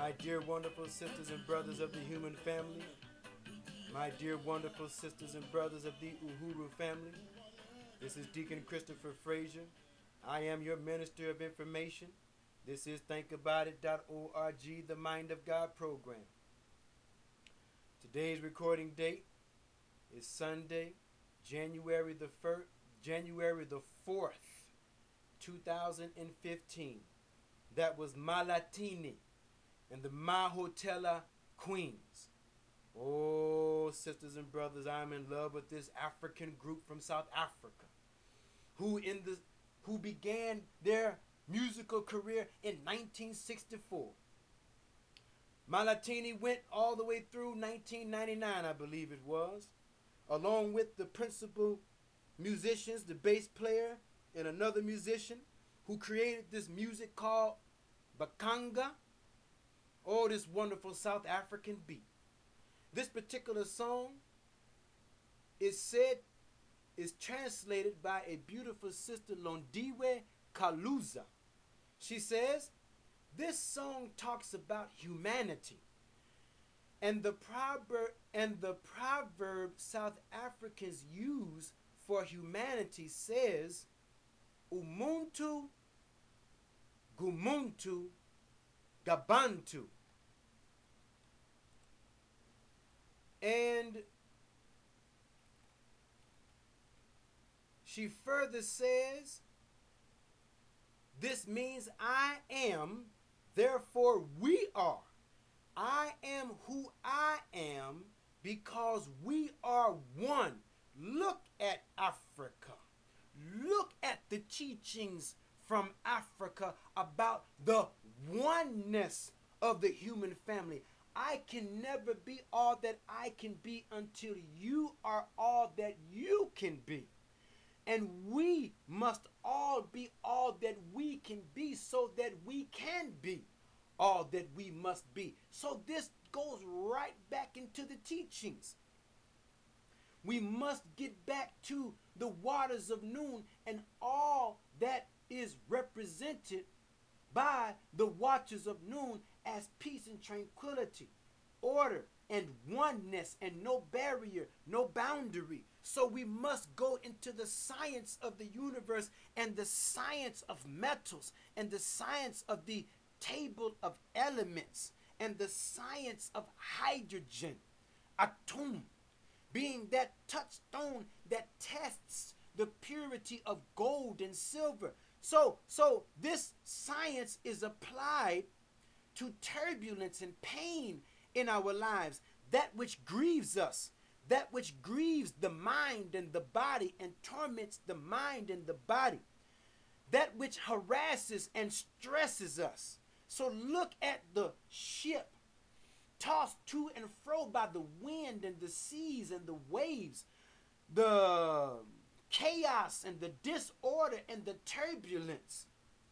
My dear wonderful sisters and brothers of the human family, my dear wonderful sisters and brothers of the Uhuru family, this is Deacon Christopher Frazier. I am your minister of information. This is thinkaboutit.org, the Mind of God program. Today's recording date is Sunday, January the 4th, 2015. That was Malatini and the Mahotella Queens. Oh, sisters and brothers, I'm in love with this African group from South Africa who began their musical career in 1964. Malatini went all the way through 1999, I believe it was, along with the principal musicians, the bass player, and another musician who created this music called Bakanga. Oh, this wonderful South African beat. This particular song is translated by a beautiful sister, Londiwe Kaluza. She says, this song talks about humanity. And the proverb South Africans use for humanity says, Umuntu, Gumuntu, Gabantu. And she further says, this means I am, therefore we are. I am who I am because we are one. Look at Africa. Look at the teachings from Africa about the oneness of the human family. I can never be all that I can be until you are all that you can be. And we must all be all that we can be so that we can be all that we must be. So this goes right back into the teachings. We must get back to the waters of noon and all that is represented by the watchers of noon as peace and tranquility, order and oneness, and no barrier, no boundary. So we must go into the science of the universe and the science of metals and the science of the table of elements and the science of hydrogen, atom, being that touchstone that tests the purity of gold and silver. So this science is applied to turbulence and pain in our lives, that which grieves us, that which grieves the mind and the body and torments the mind and the body, that which harasses and stresses us. So look at the ship tossed to and fro by the wind and the seas and the waves, the chaos and the disorder and the turbulence,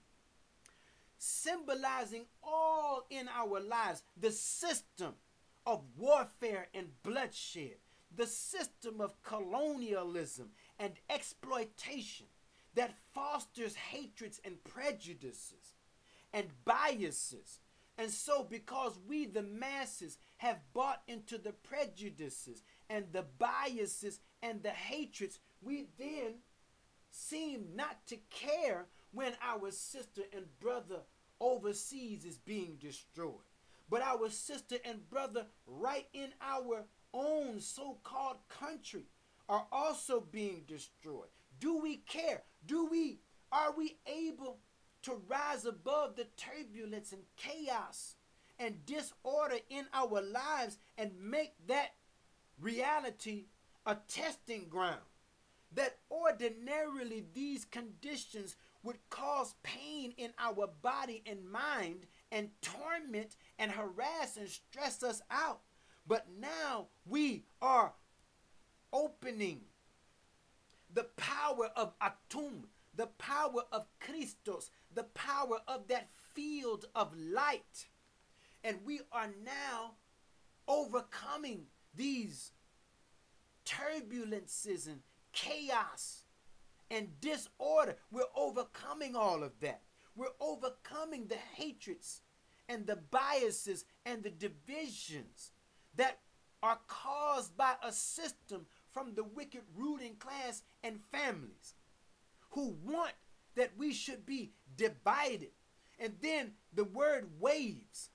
symbolizing all in our lives the system of warfare and bloodshed, the system of colonialism and exploitation that fosters hatreds and prejudices and biases. And so because we the masses have bought into the prejudices and the biases and the hatreds, we then seem not to care when our sister and brother overseas is being destroyed. But our sister and brother right in our own so-called country are also being destroyed. Do we care? Are we able to rise above the turbulence and chaos and disorder in our lives and make that reality a testing ground? That ordinarily these conditions would cause pain in our body and mind and torment and harass and stress us out. But now we are opening the power of Atum, the power of Christos, the power of that field of light. And we are now overcoming these turbulences and chaos and disorder. We're overcoming all of that. We're overcoming the hatreds and the biases and the divisions that are caused by a system from the wicked ruling class and families who want that we should be divided. And then the word waves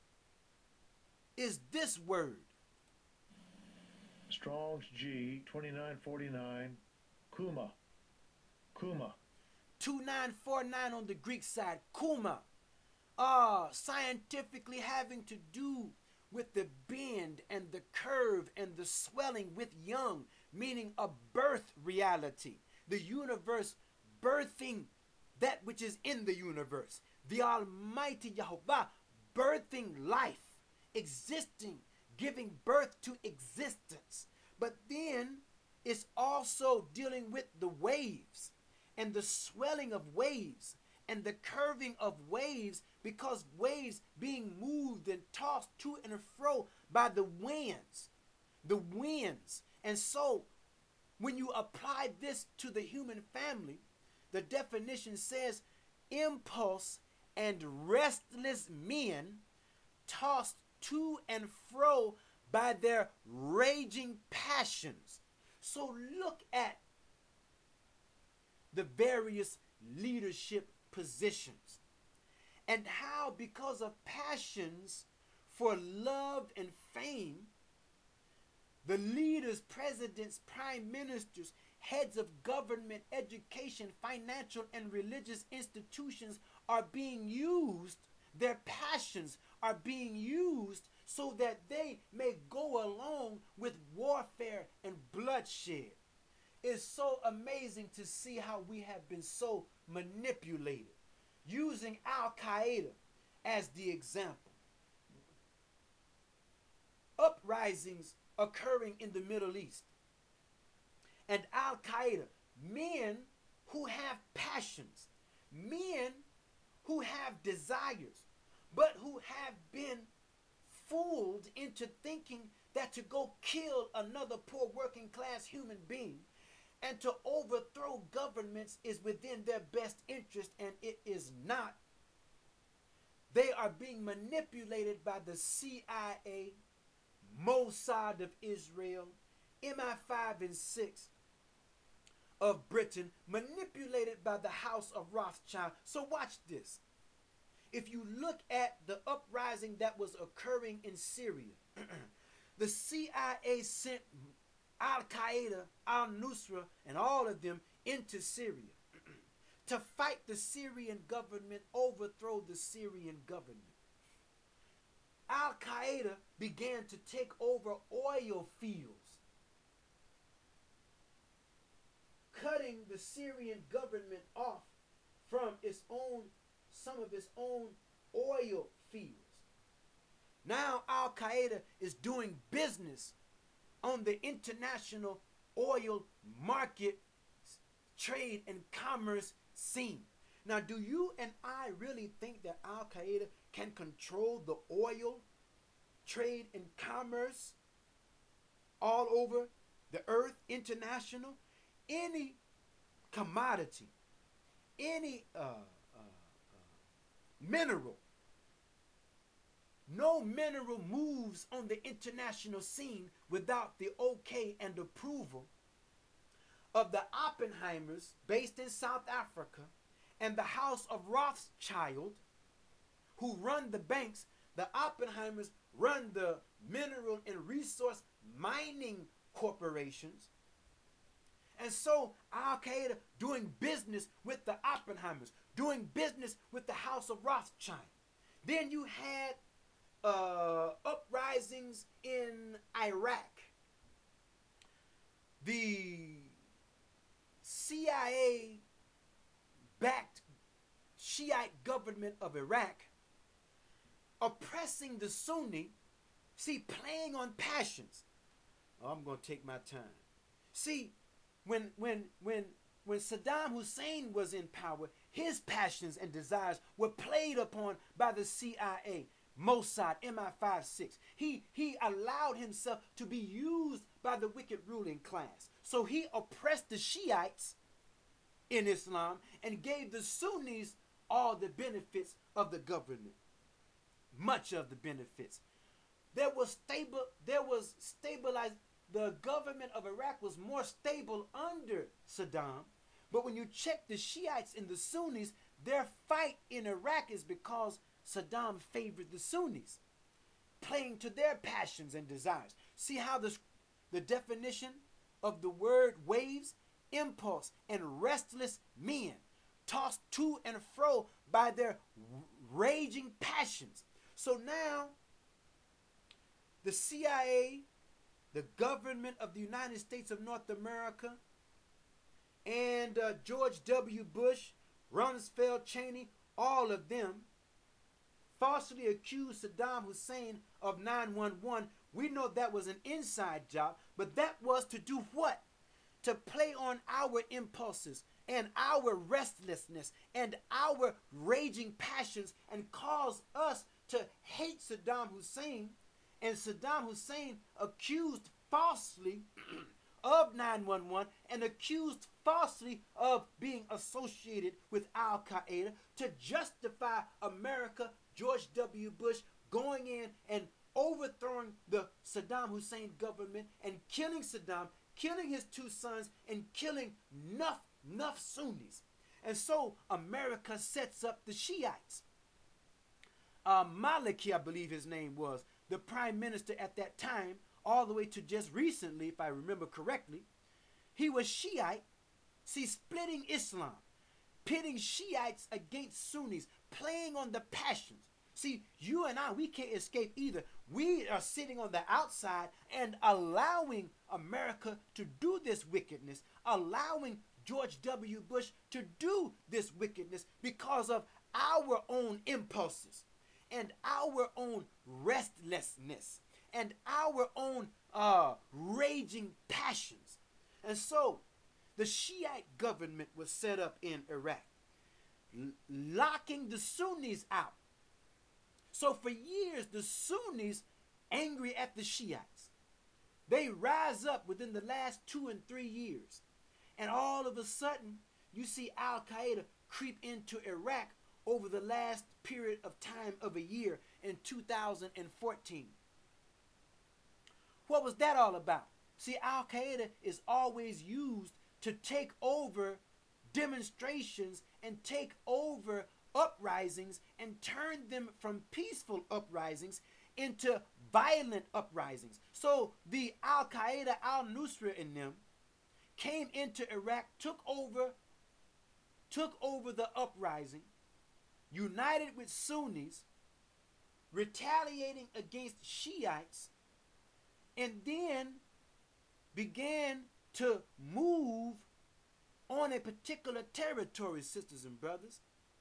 is this word. Strong's G 2949, Kuma. Kuma. 2949 on the Greek side, Kuma. Scientifically having to do with the bend and the curve and the swelling with young, meaning a birth reality. The universe birthing that which is in the universe. The Almighty Yahovah birthing life, existing, giving birth to existence. But then it's also dealing with the waves and the swelling of waves and the curving of waves, because waves being moved and tossed to and fro by the winds. The winds. And so when you apply this to the human family, the definition says impulse and restless men tossed to and fro by their raging passions. So look at the various leadership positions and how, because of passions for love and fame, the leaders, presidents, prime ministers, heads of government, education, financial, and religious institutions are being used, their passions are being used so that they may go along with warfare and bloodshed. It's so amazing to see how we have been so manipulated, using Al-Qaeda as the example. Uprisings occurring in the Middle East. And Al-Qaeda, men who have passions, men who have desires, but who have been fooled into thinking that to go kill another poor working class human being and to overthrow governments is within their best interest, and it is not. They are being manipulated by the CIA, Mossad of Israel, MI5 and 6 of Britain, manipulated by the House of Rothschild. So watch this. If you look at the uprising that was occurring in Syria, the CIA sent Al-Qaeda, Al-Nusra, and all of them into Syria to fight the Syrian government, overthrow the Syrian government. Al-Qaeda began to take over oil fields, cutting the Syrian government off from some of its own oil fields. Now Al-Qaeda is doing business on the international oil market, trade and commerce scene. Now, do you and I really think that Al-Qaeda can control the oil trade and commerce all over the earth, international? Any commodity, any mineral, no mineral moves on the international scene without the okay and approval of the Oppenheimers based in South Africa and the House of Rothschild, who run the banks. The Oppenheimers run the mineral and resource mining corporations. And so Al-Qaeda doing business with the Oppenheimers, doing business with the House of Rothschild. Then you had uprisings in Iraq. The CIA-backed Shiite government of Iraq oppressing the Sunni, playing on passions. Oh, I'm going to take my time. See, when Saddam Hussein was in power, his passions and desires were played upon by the CIA, Mossad, MI5, 6. He allowed himself to be used by the wicked ruling class. So he oppressed the Shiites in Islam and gave the Sunnis all the benefits of the government. much of the benefits. There was stabilized. The government of Iraq was more stable under Saddam. But when you check the Shiites and the Sunnis, their fight in Iraq is because Saddam favored the Sunnis, playing to their passions and desires. See how the definition of the word waves? Impulse and restless men, tossed to and fro by their raging passions. So now, the CIA, the government of the United States of North America, and George W. Bush, Rumsfeld, Cheney, all of them falsely accused Saddam Hussein of 9/11. We know that was an inside job, but that was to do what? To play on our impulses and our restlessness and our raging passions and cause us to hate Saddam Hussein. And Saddam Hussein accused falsely of 9/11 and accused falsely of being associated with Al-Qaeda to justify America, George W. Bush, going in and overthrowing the Saddam Hussein government and killing Saddam, killing his two sons, and killing enough Sunnis. And so America sets up the Shiites. Maliki, I believe his name was, the prime minister at that time, all the way to just recently, if I remember correctly, he was Shiite. See, splitting Islam, pitting Shiites against Sunnis, playing on the passions. See, you and I, we can't escape either. We are sitting on the outside and allowing America to do this wickedness, allowing George W. Bush to do this wickedness because of our own impulses and our own restlessness and our own raging passions. And so the Shiite government was set up in Iraq, locking the Sunnis out. So for years, the Sunnis, angry at the Shiites, they rise up within the last 2 and 3 years. And all of a sudden, you see Al-Qaeda creep into Iraq over the last period of time of a year in 2014. What was that all about? See, Al-Qaeda is always used to take over demonstrations and take over uprisings and turn them from peaceful uprisings into violent uprisings. So the Al-Qaeda, Al-Nusra in them came into Iraq, took over the uprising, united with Sunnis, retaliating against Shiites, and then began to move on a particular territory, sisters and brothers.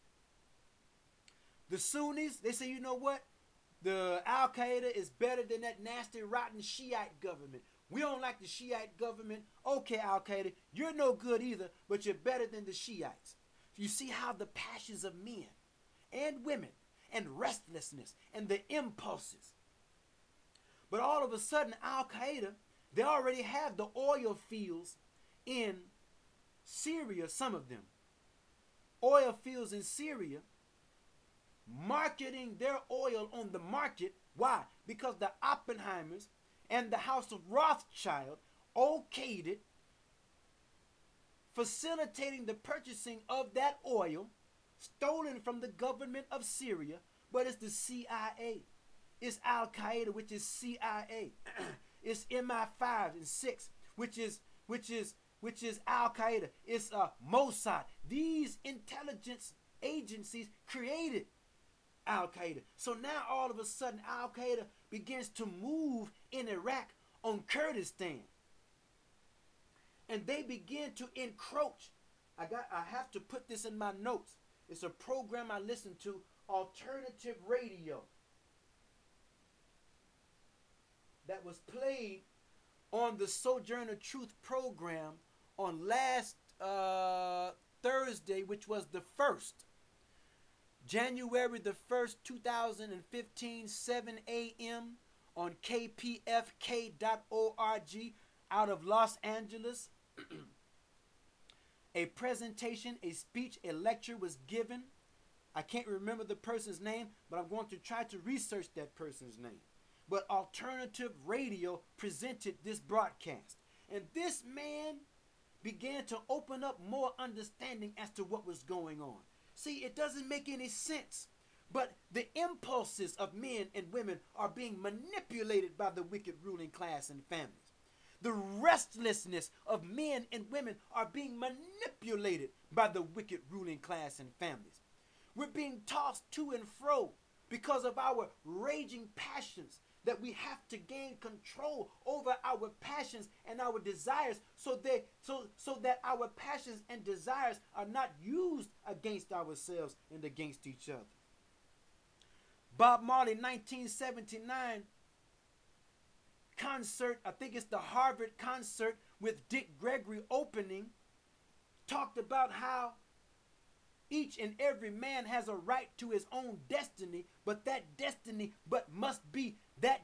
The Sunnis, they say, you know what? The Al-Qaeda is better than that nasty, rotten Shiite government. We don't like the Shiite government. Okay, Al-Qaeda, you're no good either, but you're better than the Shiites. You see how the passions of men and women and restlessness and the impulses. But all of a sudden, Al-Qaeda, they already have the oil fields in Syria, some of them. Oil fields in Syria, marketing their oil on the market. Why? Because the Oppenheimers and the House of Rothschild okayed it, facilitating the purchasing of that oil stolen from the government of Syria. But it's the CIA. It's Al-Qaeda, which is CIA. It's MI5 and 6, which is Al-Qaeda. It's Mossad. These intelligence agencies created Al-Qaeda. So now all of a sudden Al-Qaeda begins to move in Iraq on Kurdistan. And they begin to encroach. I have to put this in my notes. It's a program I listen to, Alternative Radio, that was played on the Sojourner Truth program on last Thursday, which was the 1st. January the 1st, 2015, 7 a.m. on kpfk.org out of Los Angeles. A presentation, a speech, a lecture was given I can't remember the person's name, but I'm going to try to research that person's name. But alternative radio presented this broadcast. And this man began to open up more understanding as to what was going on. See, it doesn't make any sense. But the impulses of men and women are being manipulated by the wicked ruling class and families. The restlessness of men and women are being manipulated by the wicked ruling class and families. We're being tossed to and fro because of our raging passions, that we have to gain control over our passions and our desires so that our passions and desires are not used against ourselves and against each other. Bob Marley, 1979 concert, I think it's the Harvard concert with Dick Gregory opening, talked about how each and every man has a right to his own destiny, but that destiny must be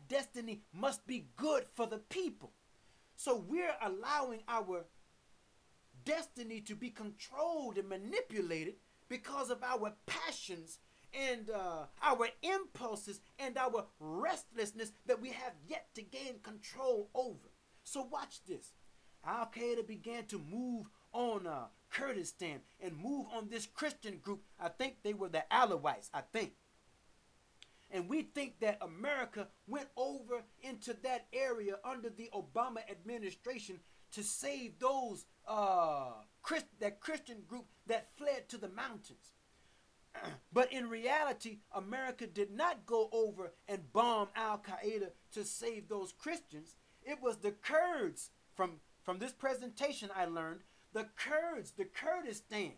good for the people. So we're allowing our destiny to be controlled and manipulated because of our passions and our impulses and our restlessness that we have yet to gain control over. So watch this. Al-Qaeda began to move on Kurdistan and move on this Christian group. I think they were the Alawites, I think. And we think that America went over into that area under the Obama administration to save those that Christian group that fled to the mountains. But in reality, America did not go over and bomb Al-Qaeda to save those Christians. It was the Kurds. From this presentation I learned, the Kurds, the Kurdistan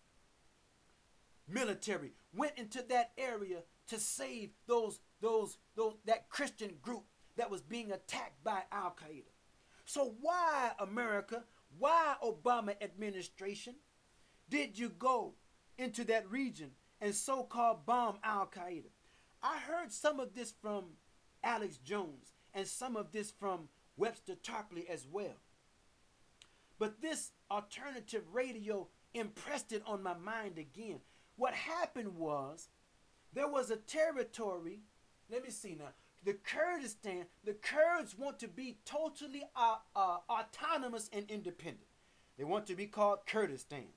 military went into that area to save that Christian group that was being attacked by Al-Qaeda. So why, America, why, Obama administration, did you go into that region and so-called bomb Al-Qaeda? I heard some of this from Alex Jones and some of this from Webster Tarpley as well. But this alternative radio impressed it on my mind again. What happened was, there was a territory, let me see now, the Kurdistan, the Kurds want to be totally autonomous and independent. They want to be called Kurdistan.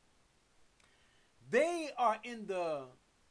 They are in the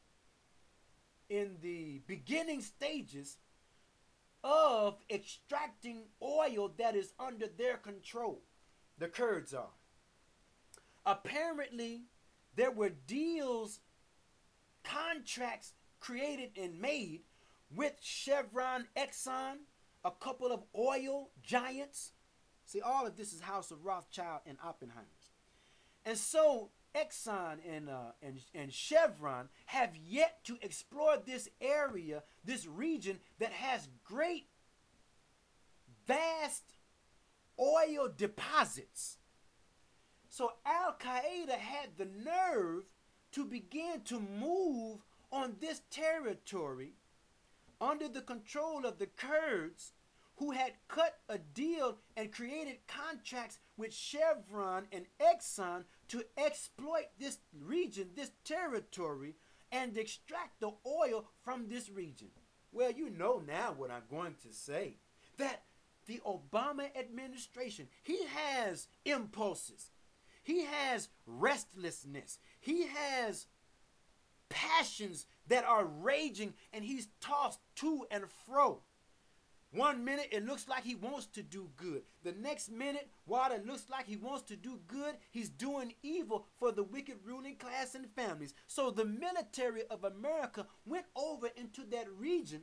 beginning stages of extracting oil that is under their control. The Kurds are. Apparently, there were deals, contracts created and made with Chevron, Exxon, a couple of oil giants. See, all of this is House of Rothschild and Oppenheimers. And so Exxon and Chevron have yet to explore this area, this region that has great, vast oil deposits. So Al-Qaeda had the nerve to begin to move on this territory under the control of the Kurds, who had cut a deal and created contracts with Chevron and Exxon to exploit this region, this territory, and extract the oil from this region. Well, you know now what I'm going to say. That the Obama administration, he has impulses. He has restlessness. He has passions that are raging, and he's tossed to and fro. One minute it looks like he wants to do good. The next minute, while it looks like he wants to do good, he's doing evil for the wicked ruling class and families. So the military of America went over into that region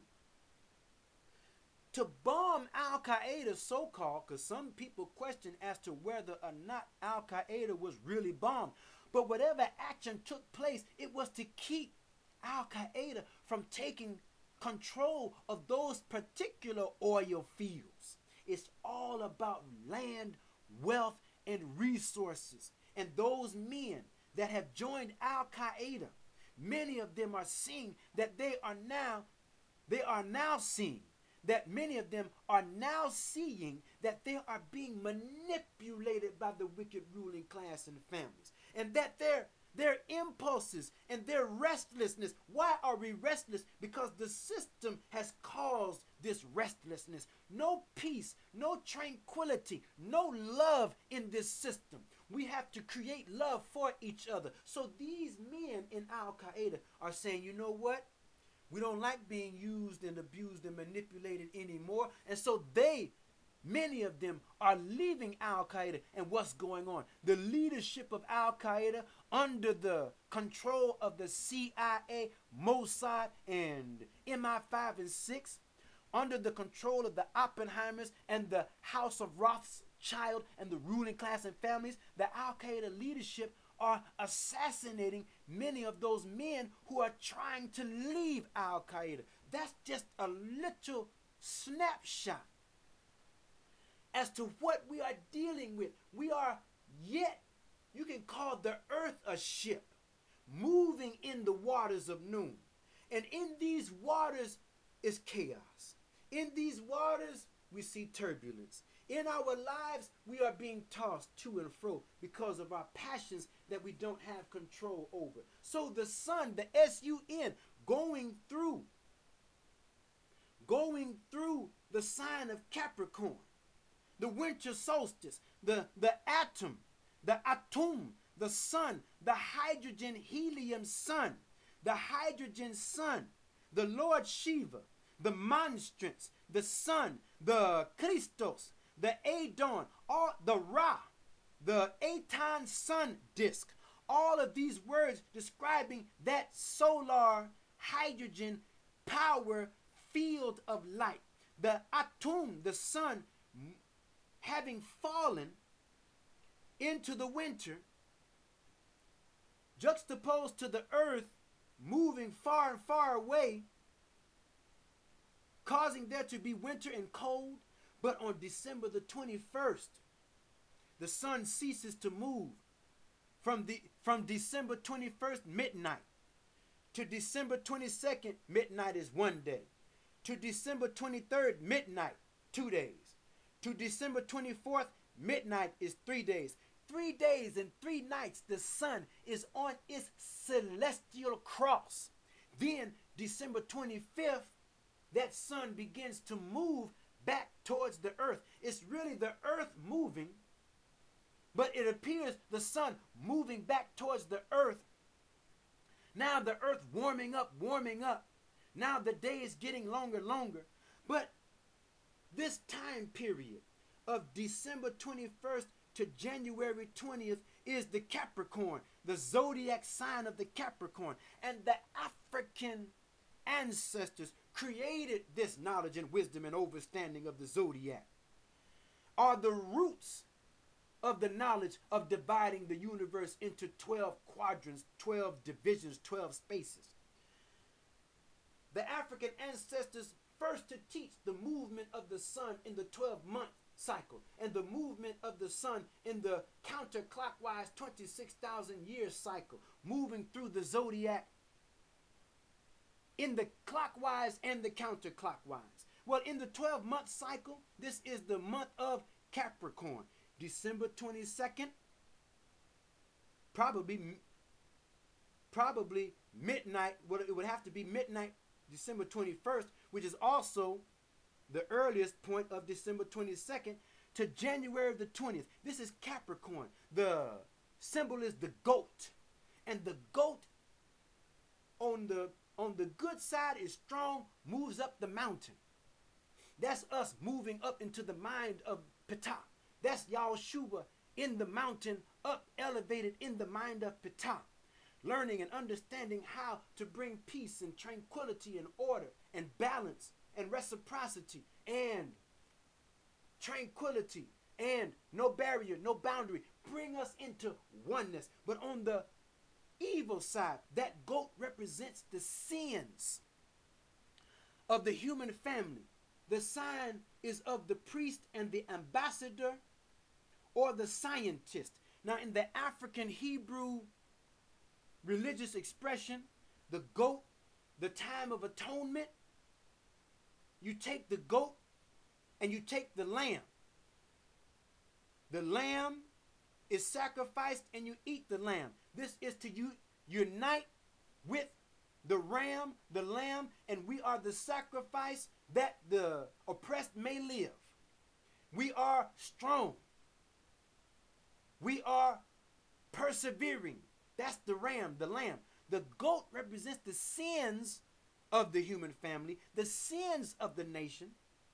to bomb Al-Qaeda, so-called, because some people question as to whether or not Al-Qaeda was really bombed. But whatever action took place, it was to keep Al-Qaeda from taking control of those particular oil fields. It's all about land, wealth, and resources. And those men that have joined Al-Qaeda, many of them are seeing that they are now seeing that many of them are now seeing that they are being manipulated by the wicked ruling class and families. And that their impulses and their restlessness. Why are we restless? Because the system has caused this restlessness. No peace, no tranquility, no love in this system. We have to create love for each other. So these men in Al-Qaeda are saying, you know what? We don't like being used and abused and manipulated anymore. And so many of them are leaving Al-Qaeda. And what's going on? The leadership of Al-Qaeda under the control of the CIA, Mossad, and MI5 and 6, under the control of the Oppenheimers and the House of Rothschild and the ruling class and families, the Al-Qaeda leadership are assassinating many of those men who are trying to leave Al-Qaeda. That's just a little snapshot as to what we are dealing with. We are yet, you can call the earth a ship, moving in the waters of noon. And in these waters is chaos. In these waters, we see turbulence. In our lives, we are being tossed to and fro because of our passions that we don't have control over. So the sun, the S-U-N, going through the sign of Capricorn, the winter solstice, the atom, the sun, the hydrogen helium sun, the hydrogen sun, the Lord Shiva, the monstrance, the sun, the Christos, the Adon, all the Ra, the Aton sun disk, all of these words describing that solar hydrogen power field of light. The Atum, the sun, having fallen into the winter, juxtaposed to the earth, moving far and far away, causing there to be winter and cold. But on December the 21st, the sun ceases to move. From December 21st midnight to December 22nd midnight is 1 day. To December 23rd midnight, 2 days. To December 24th midnight is 3 days. 3 days and 3 nights the sun is on its celestial cross. Then December 25th, that sun begins to move back towards the earth. It's really the earth moving, but it appears the sun moving back towards the earth. Now the earth warming up. Now the day is getting longer. But this time period of December 21st to January 20th is the Capricorn, the zodiac sign of the Capricorn. And the African ancestors created this knowledge and wisdom and understanding of the zodiac, are the roots of the knowledge of dividing the universe into 12 quadrants, 12 divisions, 12 spaces. The African ancestors first to teach the movement of the sun in the 12-month cycle and the movement of the sun in the counterclockwise 26,000 year cycle, moving through the zodiac in the clockwise and the counterclockwise. Well, in the 12-month cycle, this is the month of Capricorn. December 22nd, probably midnight. Well, it would have to be midnight December 21st, which is also the earliest point of December 22nd, to January the 20th. This is Capricorn. The symbol is the goat. And the goat on the good side is strong, moves up the mountain. That's us moving up into the mind of Ptah. That's Yahushua in the mountain, up elevated in the mind of Ptah. Learning and understanding how to bring peace and tranquility and order and balance and reciprocity and tranquility and no barrier, no boundary. Bring us into oneness. But on the evil side, that goat represents the sins of the human family. The sign is of the priest and the ambassador or the scientist. Now in the African Hebrew religious expression, the goat, the time of atonement, you take the goat and you take the lamb. The lamb is sacrificed and you eat the lamb. This is to unite with the ram, the lamb, and we are the sacrifice that the oppressed may live. We are strong. We are persevering. That's the ram, the lamb. The goat represents the sins of the human family, the sins of the nation.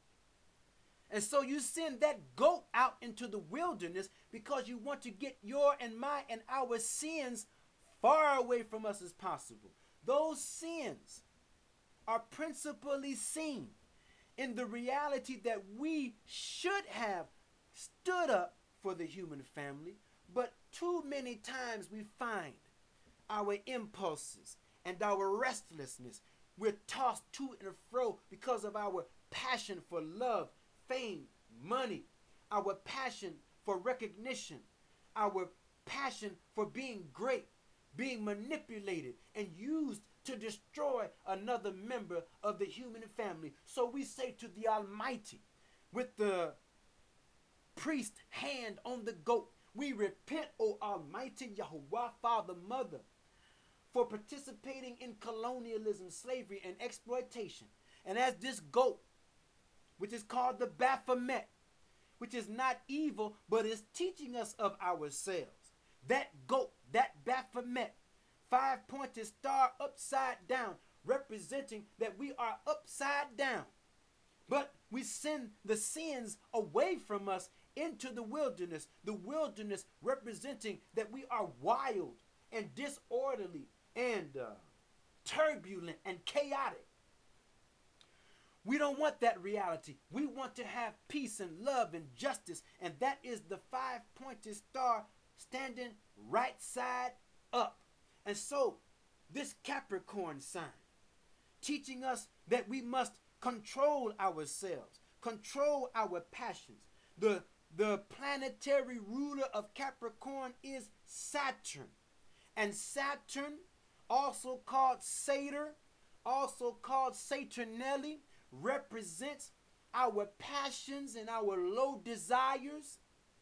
And so you send that goat out into the wilderness because you want to get your and my and our sins far away from us as possible. Those sins are principally seen in the reality that we should have stood up for the human family, but too many times we find our impulses and our restlessness. We're tossed to and fro because of our passion for love, fame, money, our passion for recognition, our passion for being great, being manipulated and used to destroy another member of the human family. So we say to the Almighty, with the priest hand on the goat, we repent, O Almighty Yahuwah, Father, Mother, for participating in colonialism, slavery, and exploitation. And as this goat, which is called the Baphomet, which is not evil, but is teaching us of ourselves. That goat, that Baphomet, 5-pointed star upside down, representing that we are upside down. But we send the sins away from us into the wilderness representing that we are wild and disorderly and turbulent and chaotic. We don't want that reality. We want to have peace and love and justice, and that is the 5-pointed star standing right side up. And so this Capricorn sign teaching us that we must control ourselves, control our passions. The planetary ruler of Capricorn is Saturn. And Saturn, also called Satyr, also called Saturnelli, represents our passions and our low desires,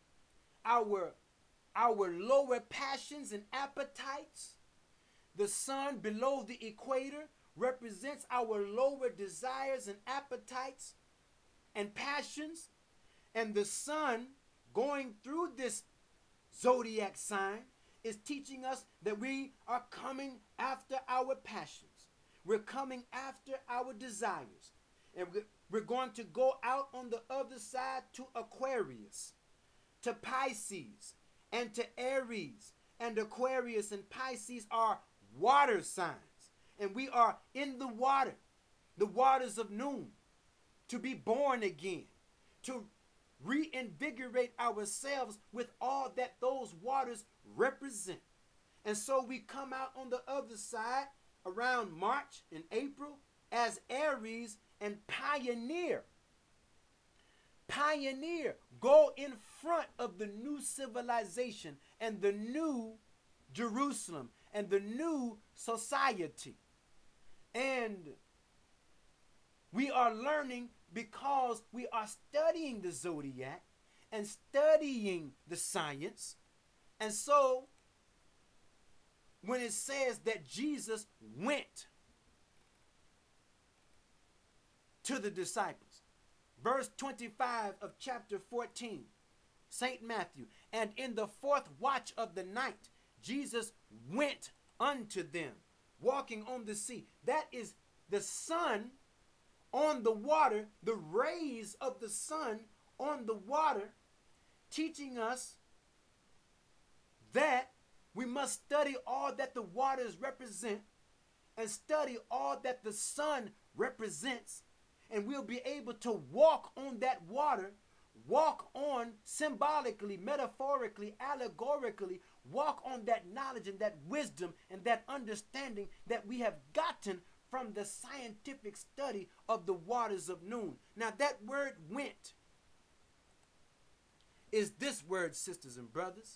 our lower passions and appetites. The sun below the equator represents our lower desires and appetites and passions. And the sun going through this zodiac sign is teaching us that we are coming after our passions. We're coming after our desires. And we're going to go out on the other side to Aquarius, to Pisces, and to Aries. And Aquarius and Pisces are water signs. And we are in the waters of noon, to be born again, to reinvigorate ourselves with all that those waters represent. And so we come out on the other side around March and April as Aries and pioneer. Pioneer, go in front of the new civilization and the new Jerusalem and the new society. And we are learning because we are studying the zodiac and studying the science. And so when it says that Jesus went to the disciples, verse 25 of chapter 14, St. Matthew, and in the 4th watch of the night, Jesus went unto them, walking on the sea. That is the sun on the water, the rays of the sun on the water, teaching us that we must study all that the waters represent and study all that the sun represents, and we'll be able to walk on that water, walk on symbolically, metaphorically, allegorically, walk on that knowledge and that wisdom and that understanding that we have gotten from the scientific study of the waters of noon. Now that word went is this word, sisters and brothers.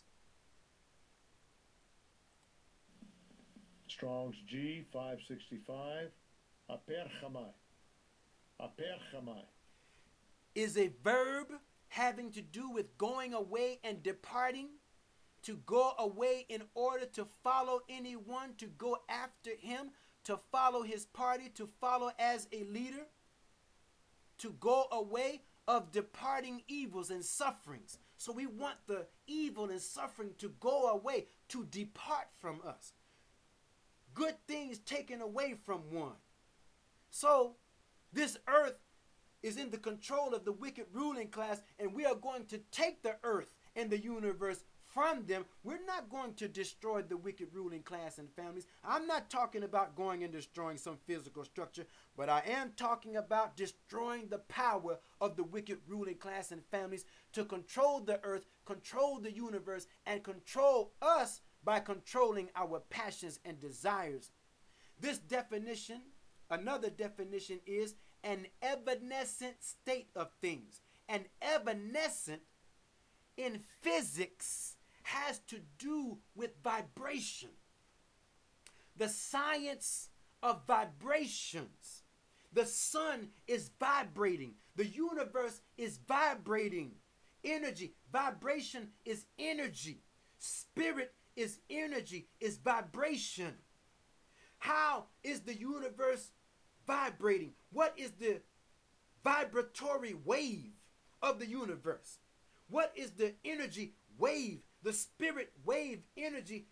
Strong's G 565. Aperchamai. Aperchamai. Is a verb having to do with going away and departing. to go away in order to follow anyone, to go after him, to follow his party, to follow as a leader, to go away of departing evils and sufferings. So we want the evil and suffering to go away, to depart from us. Good things taken away from one. So this earth is in the control of the wicked ruling class, and we are going to take the earth and the universe from them. We're not going to destroy the wicked ruling class and families. I'm not talking about going and destroying some physical structure, but I am talking about destroying the power of the wicked ruling class and families to control the earth, control the universe, and control us by controlling our passions and desires. This definition, another definition, is an evanescent state of things. An evanescent in physics has to do with vibration. The science of vibrations. The sun is vibrating. The universe is vibrating. Energy, vibration is energy. Spirit is energy, is vibration. How is the universe vibrating? What is the vibratory wave of the universe? What is the energy wave, the spirit wave energy,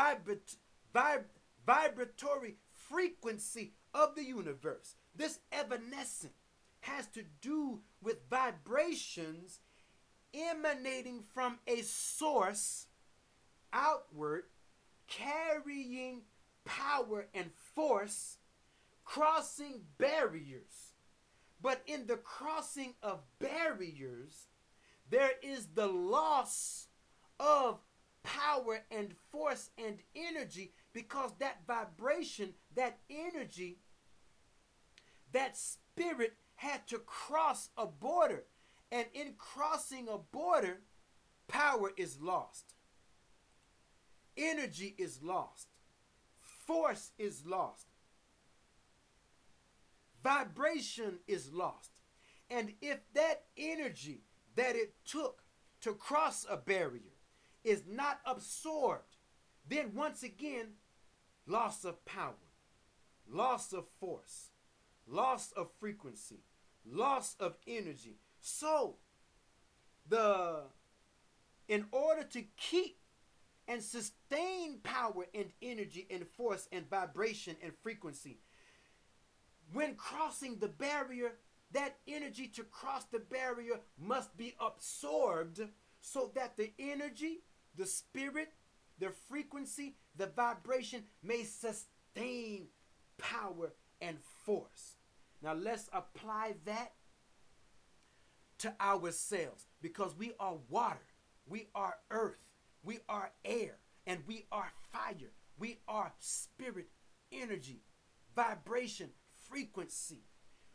vibratory frequency of the universe? This evanescent has to do with vibrations emanating from a source outward, carrying power and force, crossing barriers. But in the crossing of barriers, there is the loss of power and force and energy, because that vibration, that energy, that spirit had to cross a border. And in crossing a border, power is lost. Energy is lost. Force is lost. Vibration is lost. And if that energy that it took to cross a barrier is not absorbed, then once again, loss of power, loss of force, loss of frequency, loss of energy. So, in order to keep and sustain power and energy and force and vibration and frequency, when crossing the barrier, that energy to cross the barrier must be absorbed, so that the energy, the spirit, the frequency, the vibration may sustain power and force. Now let's apply that to ourselves, because we are water, we are earth, we are air, and we are fire. We are spirit, energy, vibration, frequency.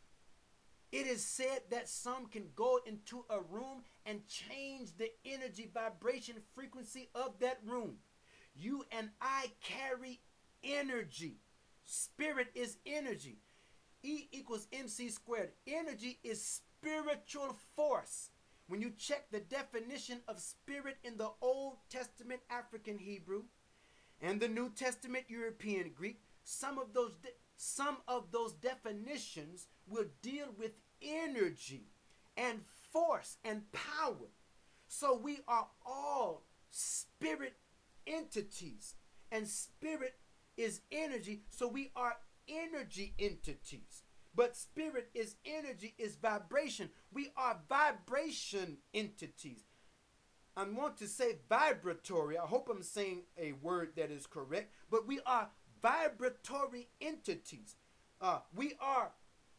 It is said that some can go into a room and change the energy, vibration, frequency of that room. You and I carry energy. Spirit is energy. E equals MC squared. Energy is spiritual force. When you check the definition of spirit in the Old Testament African Hebrew and the New Testament European Greek, some of those definitions will deal with energy and force and power. So we are all spirit entities, and spirit is energy, so we are energy entities. But spirit is energy, is vibration. We are vibration entities. I want to say vibratory. I hope I'm saying a word that is correct. But we are vibratory entities. We are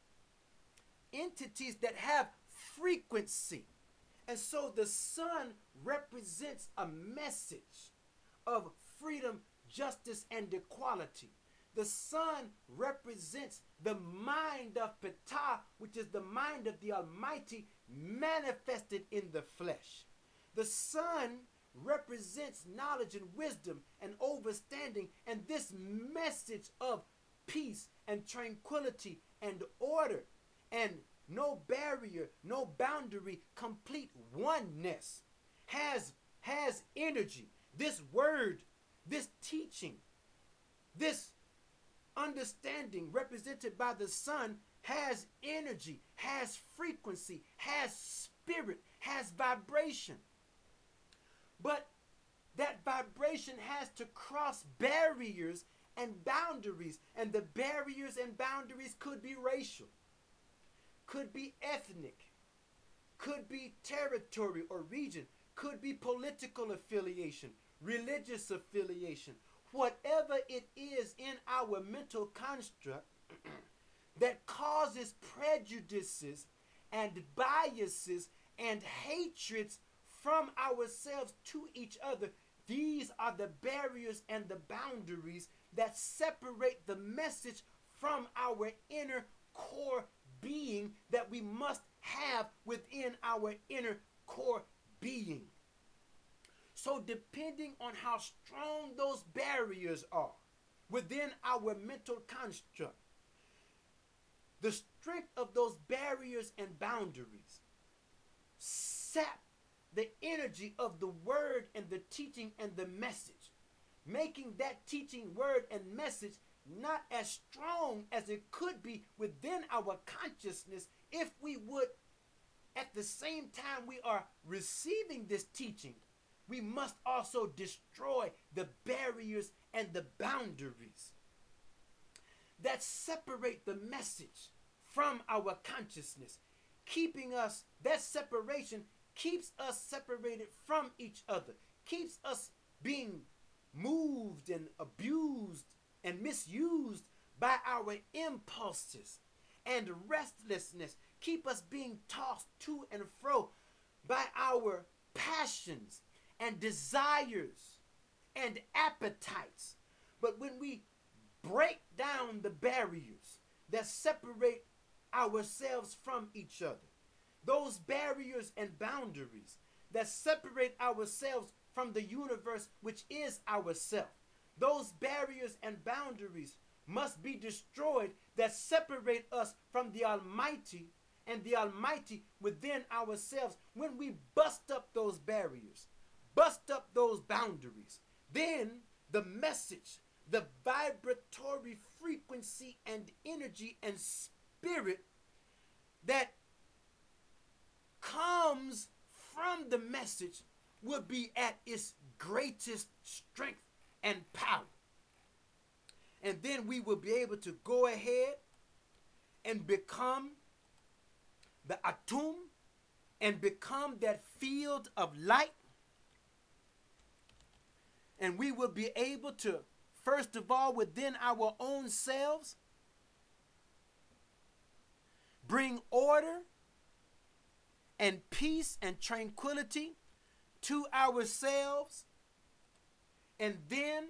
entities that have frequency. And so the sun represents a message of freedom, justice, and equality. The sun represents the mind of Ptah, which is the mind of the Almighty manifested in the flesh. The sun represents knowledge and wisdom and understanding, and this message of peace and tranquility and order and no barrier, no boundary, complete oneness has energy. This word, this teaching, this understanding represented by the Son has energy, has frequency, has spirit, has vibration. But that vibration has to cross barriers and boundaries. And the barriers and boundaries could be racial, could be ethnic, could be territory or region, could be political affiliation, religious affiliation. Whatever it is in our mental construct that causes prejudices and biases and hatreds from ourselves to each other, these are the barriers and the boundaries that separate the message from our inner core being that we must have within our inner core being. So depending on how strong those barriers are within our mental construct, the strength of those barriers and boundaries sap the energy of the word and the teaching and the message, making that teaching, word, and message not as strong as it could be within our consciousness if we would, at the same time we are receiving this teaching, we must also destroy the barriers and the boundaries that separate the message from our consciousness, keeping us, that separation keeps us separated from each other, keeps us being moved and abused and misused by our impulses and restlessness, keep us being tossed to and fro by our passions and desires and appetites. But when we break down the barriers that separate ourselves from each other, those barriers and boundaries that separate ourselves from the universe, which is ourself, those barriers and boundaries must be destroyed that separate us from the Almighty and the Almighty within ourselves. When we bust up those barriers, bust up those boundaries, then the message, the vibratory frequency and energy and spirit that comes from the message will be at its greatest strength and power. And then we will be able to go ahead and become the atum and become that field of light. And we will be able to, first of all, within our own selves, bring order and peace and tranquility to ourselves. And then,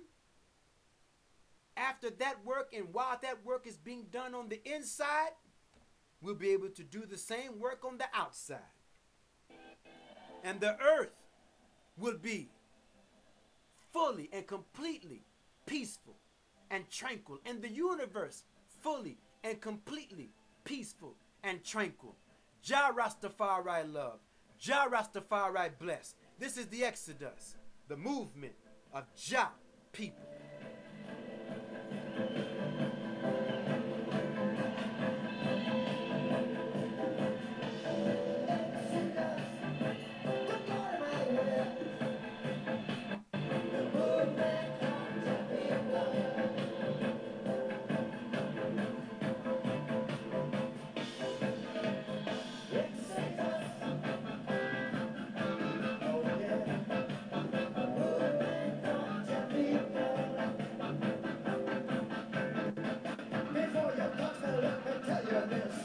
after that work, and while that work is being done on the inside, we'll be able to do the same work on the outside. And the earth will be fully and completely peaceful and tranquil. And the universe fully and completely peaceful and tranquil. Jah Rastafari love. Jah Rastafari bless. This is the Exodus, the movement of Jah people.